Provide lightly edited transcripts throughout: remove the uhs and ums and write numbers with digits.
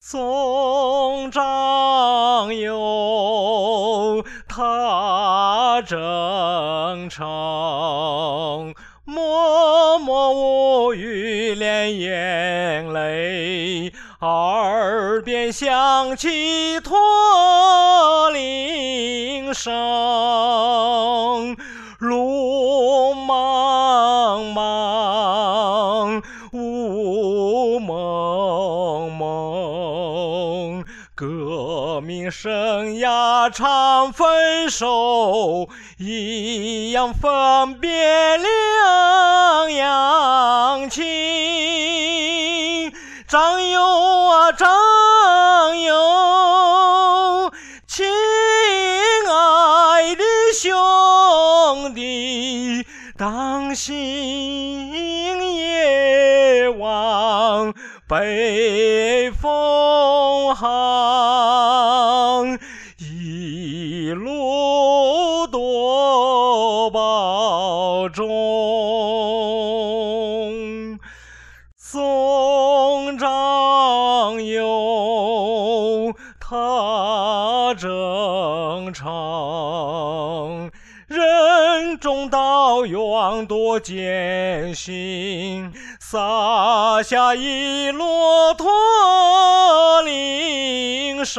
松张有他征程，默默无语连眼泪，耳边响起驼铃声。路茫茫，雾蒙蒙，革命生涯常分手，一样分别两样情。张友啊张友，亲爱的兄弟，当心夜望北风寒，一路多保重。松张有他征程，任重道远多艰辛，撒下一骆驼铃声。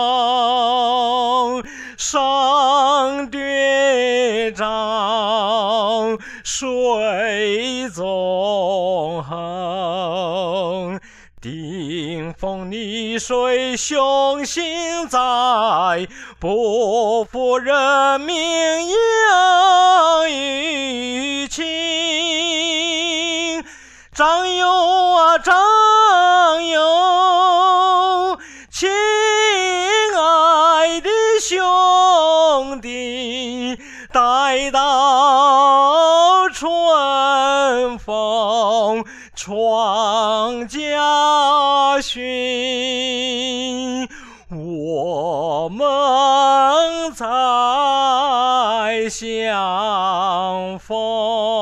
上对仗，水纵横，顶风逆水雄心在，不负人民养育情。张友啊张友，亲爱的兄弟，待到春风创家训，我们再相逢。